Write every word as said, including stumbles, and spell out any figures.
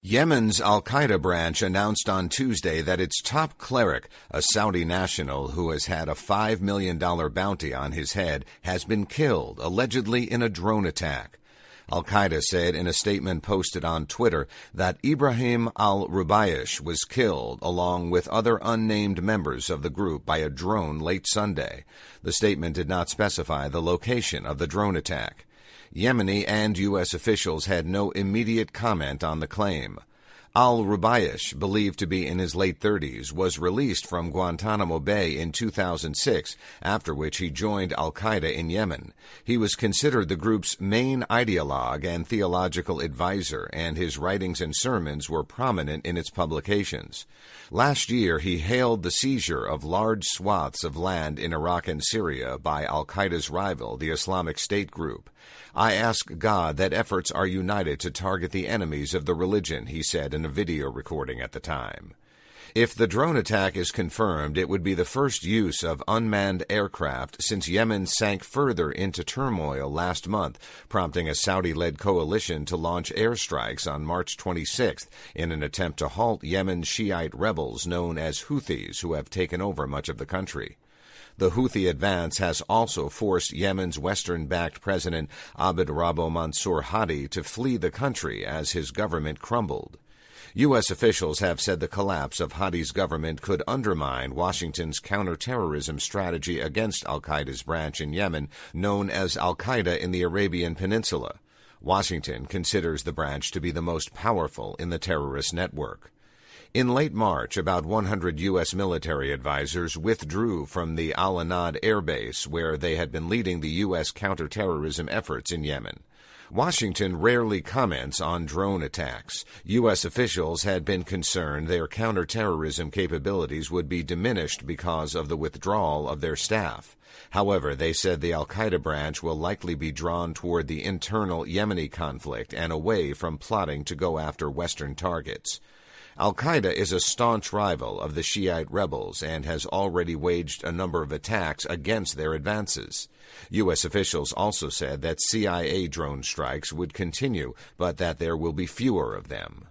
Yemen's al-Qaeda branch announced on Tuesday that its top cleric, a Saudi national who has had a five million dollars bounty on his head, has been killed, allegedly in a drone attack. Al-Qaeda said in a statement posted on Twitter that Ibrahim al-Rubaysh was killed along with other unnamed members of the group by a drone late Sunday. The statement did not specify the location of the drone attack. Yemeni and U S officials had no immediate comment on the claim. Al-Rubaysh, believed to be in his late thirties, was released from Guantanamo Bay in two thousand six, after which he joined al-Qaeda in Yemen. He was considered the group's main ideologue and theological advisor, and his writings and sermons were prominent in its publications. Last year, he hailed the seizure of large swaths of land in Iraq and Syria by al-Qaeda's rival, the Islamic State group. "I ask God that efforts are united to target the enemies of the religion," he said in a video recording at the time. If the drone attack is confirmed, it would be the first use of unmanned aircraft since Yemen sank further into turmoil last month, prompting a Saudi-led coalition to launch airstrikes on March twenty-sixth in an attempt to halt Yemen's Shiite rebels known as Houthis, who have taken over much of the country. The Houthi advance has also forced Yemen's Western-backed President Abd Rabbo Mansour Hadi to flee the country as his government crumbled. U S officials have said the collapse of Hadi's government could undermine Washington's counterterrorism strategy against al-Qaeda's branch in Yemen, known as al-Qaeda in the Arabian Peninsula. Washington considers the branch to be the most powerful in the terrorist network. In late March, about one hundred U S military advisors withdrew from the Al-Anad air base, where they had been leading the U S counterterrorism efforts in Yemen. Washington rarely comments on drone attacks. U S officials had been concerned their counterterrorism capabilities would be diminished because of the withdrawal of their staff. However, they said the al-Qaeda branch will likely be drawn toward the internal Yemeni conflict and away from plotting to go after Western targets. Al-Qaeda is a staunch rival of the Shiite rebels and has already waged a number of attacks against their advances. U S officials also said that C I A drone strikes would continue, but that there will be fewer of them.